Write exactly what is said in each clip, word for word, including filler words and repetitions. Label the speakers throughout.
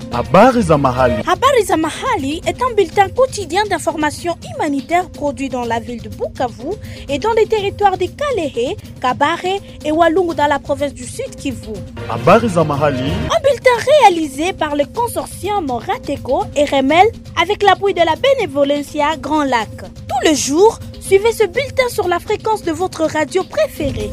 Speaker 1: Habari za mahali.
Speaker 2: Habari za mahali est un bulletin quotidien d'information humanitaire produit dans la ville de Bukavu et dans les territoires de Kalehe, Kabare et Walungu dans la province du Sud Kivu.
Speaker 1: Habari za mahali.
Speaker 2: Un bulletin réalisé par le consortium Rateco et Remel avec l'appui de la Benevolencia Grand Lac. Tous les jours, suivez ce bulletin sur la fréquence de votre radio préférée.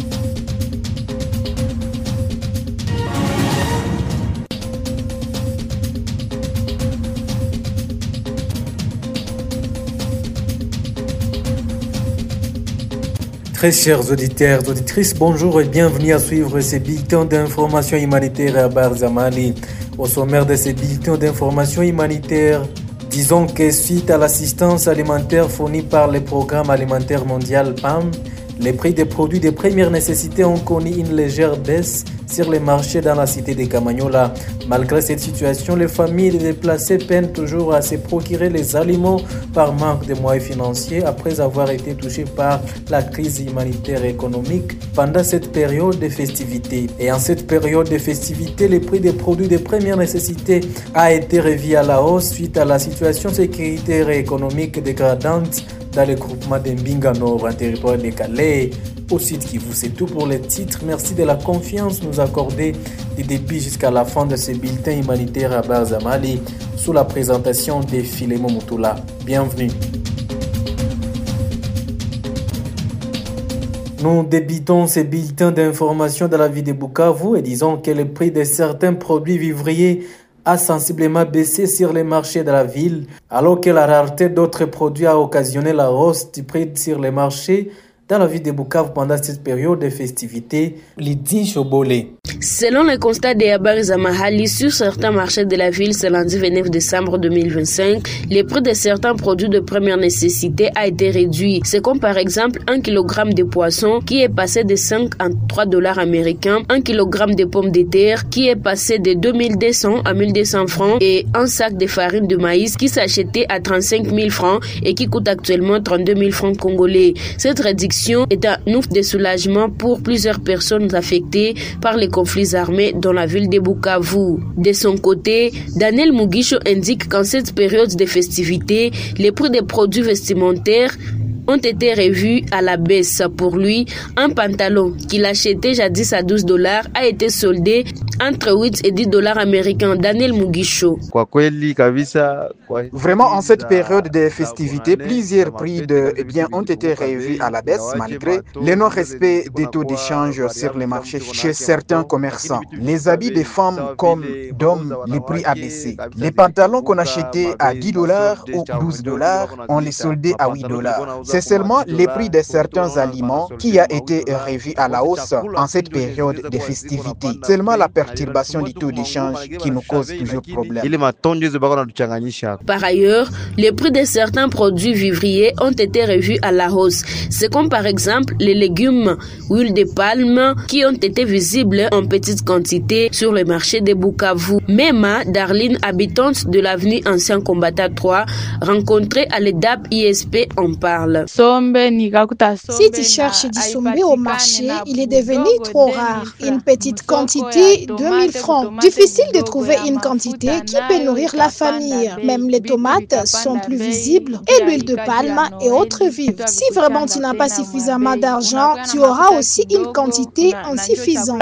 Speaker 3: Très chers auditeurs, auditrices, bonjour et bienvenue à suivre ces bulletins d'information humanitaire à Barzamali. Au sommaire de ces bulletins d'information humanitaire, disons que suite à l'assistance alimentaire fournie par le Programme alimentaire mondial P A M, les prix des produits de première nécessité ont connu une légère baisse sur les marchés dans la cité de Kamanyola. Malgré cette situation, les familles des déplacés peinent toujours à se procurer les aliments par manque de moyens financiers après avoir été touchés par la crise humanitaire et économique pendant cette période de festivités. Et en cette période de festivités, les prix des produits de première nécessité a été revu à la hausse suite à la situation sécuritaire et économique dégradante dans le groupement de Mbinga Nord, en territoire de Calais, au sud Kivu. C'est tout pour les titres. Merci de la confiance nous accordée du début jusqu'à la fin de ce bulletin humanitaire à Barzamali, sous la présentation de Filemon Moutoula. Bienvenue. Nous débutons ces bulletins d'information de la ville de Bukavu et disons que le prix de certains produits vivriers a sensiblement baissé sur les marchés de la ville, alors que la rareté d'autres produits a occasionné la hausse du prix sur les marchés dans la ville de Bukavu pendant cette période de festivités. Lydie Chobolé.
Speaker 4: Selon le constat des Habari za Mahali, sur certains marchés de la ville ce lundi vingt-neuf décembre deux mille vingt-cinq, les prix de certains produits de première nécessité a été réduit. C'est comme par exemple un kilogramme de poisson qui est passé de cinq à trois dollars américains, un kilogramme de pommes de terre qui est passé de deux mille deux cents à mille deux cents francs et un sac de farine de maïs qui s'achetait à trente-cinq mille francs et qui coûte actuellement trente-deux mille francs congolais. Cette réduction est un ouf de soulagement pour plusieurs personnes affectées par les conflits armés dans la ville de Bukavu. De son côté, Daniel Mugisho indique qu'en cette période de festivités, les prix des produits vestimentaires ont été revus à la baisse. Pour lui, un pantalon qu'il achetait jadis à douze dollars a été soldé entre huit et dix dollars américains. Daniel Mugisho.
Speaker 5: Vraiment, en cette période de festivités, plusieurs prix de biens ont été revus à la baisse malgré le non-respect des taux d'échange sur les marchés chez certains commerçants. Les habits des femmes comme d'hommes, les prix a baissé. Les pantalons qu'on achetait à dix dollars ou douze dollars, on les soldait à huit dollars. C'est seulement les prix de certains aliments qui a été revu à la hausse en cette période de festivités. Seulement la perturbation du taux d'échange qui nous cause toujours problème.
Speaker 4: Par ailleurs, les prix de certains produits vivriers ont été revus à la hausse. C'est comme par exemple les légumes, huile de palme qui ont été visibles en petite quantité sur le marché de Bukavu. Mema Darline, habitante de l'avenue Ancien Combattant trois, rencontrée à l'E D A P I S P, en parle.
Speaker 6: Si tu cherches du sombe au marché, il est devenu trop rare. Une petite quantité, deux mille francs. Difficile de trouver une quantité qui peut nourrir la famille. Même les tomates sont plus visibles et l'huile de palme et autres vives. Si vraiment tu n'as pas suffisamment d'argent, tu auras aussi une quantité insuffisante.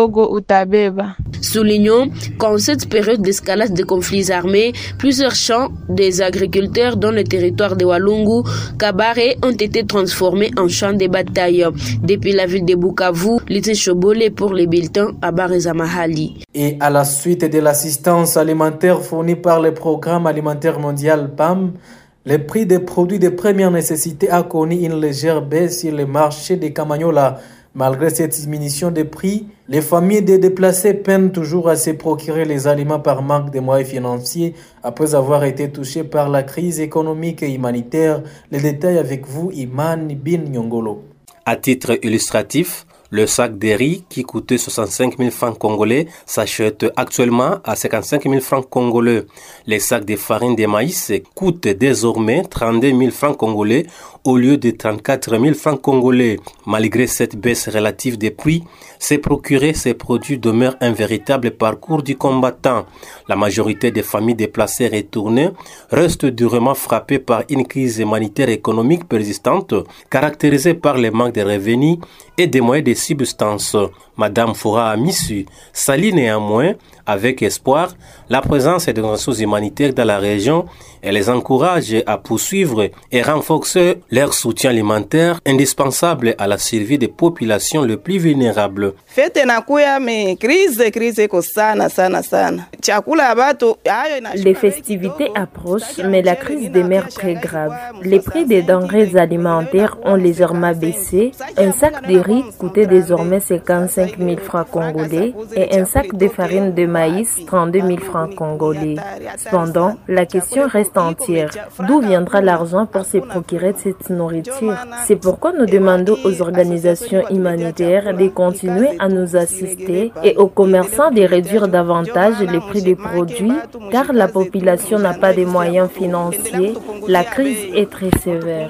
Speaker 4: Soulignons qu'en cette période d'escalade de conflits armés, plusieurs champs des agriculteurs dans le territoire de Walungu, Kabare ont été transformés en champs de bataille. Depuis la ville de Bukavu, Lydie Chobolé pour les bulletins à Habari za Mahali.
Speaker 3: Et à la suite de l'assistance alimentaire fournie par le Programme alimentaire mondial P A M, le prix des produits de première nécessité a connu une légère baisse sur les marchés de Kamanyola. Malgré cette diminution des prix, les familles des déplacés peinent toujours à se procurer les aliments par manque de moyens financiers après avoir été touchés par la crise économique et humanitaire. Les détails avec vous, Iman Bin Nyongolo.
Speaker 7: À titre illustratif, le sac de riz qui coûtait soixante-cinq mille francs congolais s'achète actuellement à cinquante-cinq mille francs congolais. Les sacs de farine de maïs coûtent désormais trente-deux mille francs congolais au lieu de trente-quatre mille francs congolais. Malgré cette baisse relative des prix, se procurer ces produits demeure un véritable parcours du combattant. La majorité des familles déplacées retournées restent durement frappées par une crise humanitaire et économique persistante, caractérisée par le manque de revenus et des moyens de subsistance. Madame Foura Amissu salue néanmoins avec espoir la présence des ressources humanitaires dans la région et les encourage à poursuivre et renforcer leur soutien alimentaire indispensable à la survie des populations les plus vulnérables.
Speaker 8: Les festivités approchent, mais la crise demeure très grave. Les prix des denrées alimentaires ont légèrement baissé. Un sac de riz coûtait désormais cinquante-cinq mille francs congolais et un sac de farine de maïs trente-deux mille francs congolais. Cependant, la question reste entière. D'où viendra l'argent pour se procurer de cette nourriture? C'est pourquoi nous demandons aux organisations humanitaires de continuer à nous assister et aux commerçants de réduire davantage les prix des produits, car la population n'a pas de moyens financiers. La crise est très sévère.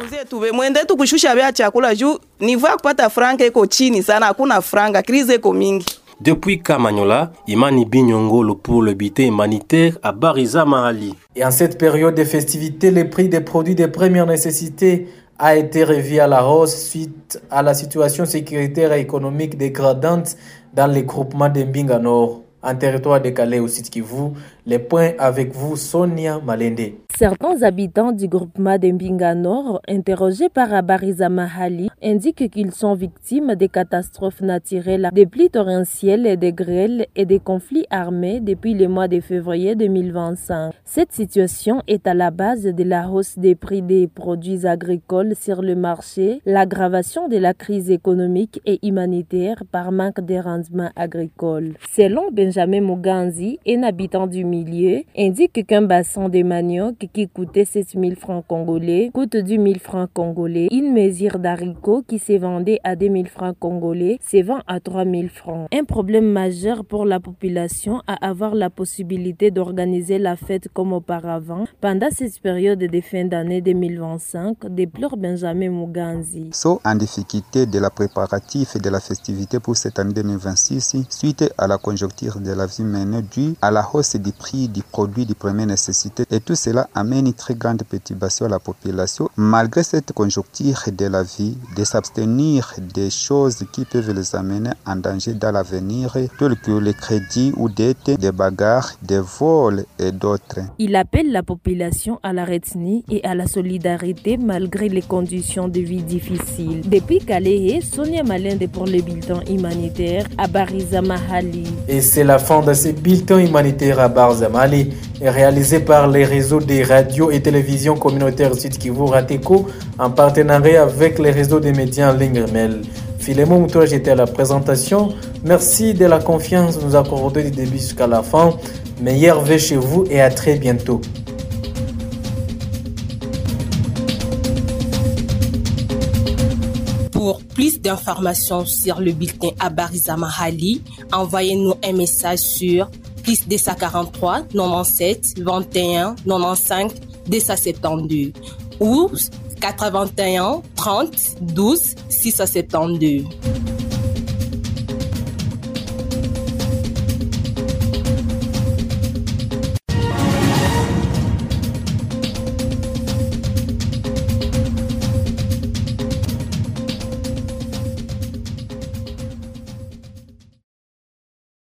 Speaker 7: Depuis Kamanyola, Imani Binyongolo pour le bulletin humanitaire à Bariza Mahali.
Speaker 3: Et en cette période de festivités, le prix des produits de première nécessité a été revu à la hausse suite à la situation sécuritaire et économique dégradante dans les groupements de Mbinga Nord, en territoire de Calais au Sud Kivu. Les points avec vous, Sonia Malende.
Speaker 8: Certains habitants du groupement de Mbinga Nord, interrogés par Abariza Mahali, indiquent qu'ils sont victimes des catastrophes naturelles, des pluies torrentielles, des grêles et des conflits armés depuis le mois de février deux mille vingt-cinq. Cette situation est à la base de la hausse des prix des produits agricoles sur le marché, l'aggravation de la crise économique et humanitaire par manque de rendements agricoles. Selon Benjamin Muganzi, un habitant du milieu, indique qu'un bassin de manioc qui coûtait sept mille francs congolais coûte dix mille francs congolais. Une mesure d'haricots qui se vendait à deux mille francs congolais se vend à trois mille francs. Un problème majeur pour la population à avoir la possibilité d'organiser la fête comme auparavant pendant cette période de fin d'année deux mille vingt-cinq, déplore Benjamin Muganzi.
Speaker 9: Sont en difficulté de la préparatif et de la festivité pour cette année deux mille vingt-six suite à la conjoncture de la vie menée due à la hausse du prix des produits de première nécessité, et tout cela amène une très grande perturbation à la population. Malgré cette conjoncture de la vie, de s'abstenir des choses qui peuvent les amener en danger dans l'avenir, telles que les crédits ou dettes, des bagarres, des vols et d'autres.
Speaker 8: Il appelle la population à la retenue et à la solidarité malgré les conditions de vie difficiles. Depuis Calais, Sonia Malende pour le bulletin humanitaire à Bariza Mahali.
Speaker 3: Et c'est la fin de ce bulletin humanitaire à Bariza Mahali, réalisé par les réseaux des radios et télévisions communautaires Sud Kivu Rateco en partenariat avec les réseaux des médias en ligne Remel. Philemon Moutoua, j'étais à la présentation. Merci de la confiance nous accordée du début jusqu'à la fin. Meilleur vœu chez vous et à très bientôt.
Speaker 10: Pour plus d'informations sur le bulletin à Bariza Mahali, envoyez-nous un message sur plus deux cent quarante-trois, quatre-vingt-dix-sept, vingt et un, quatre-vingt-quinze, deux cent soixante-douze ou quatre-vingt-un, trente, douze, six cent soixante-douze.